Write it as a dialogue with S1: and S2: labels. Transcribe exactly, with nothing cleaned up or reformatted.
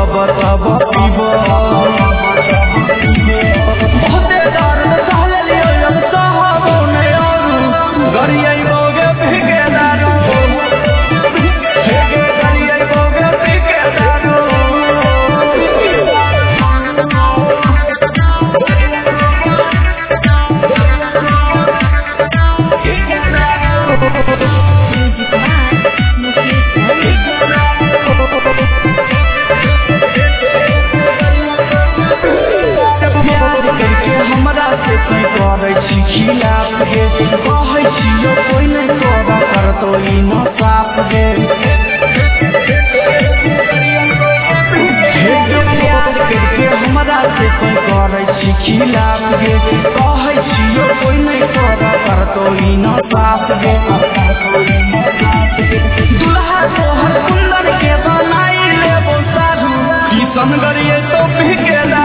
S1: तब तब पीब बहुते दर्द सहले लियो अब सहबो नै अरु गरियैबोगे भिगे दारू हेगे गरियैबोगे भिगे दारू हमरा से की करै छी खिलाफ गे कहै छियो कोई नहीं तोरा करतो ई न साफ गे प्यार करके हमरा से की करै छी खिलाफ गे कहै छियो कोई नहीं तोरा करतो ई न साफ गे दुल्हा तोहर सुंदर के बनाई लेबो साधु की संगरिए तो भिगे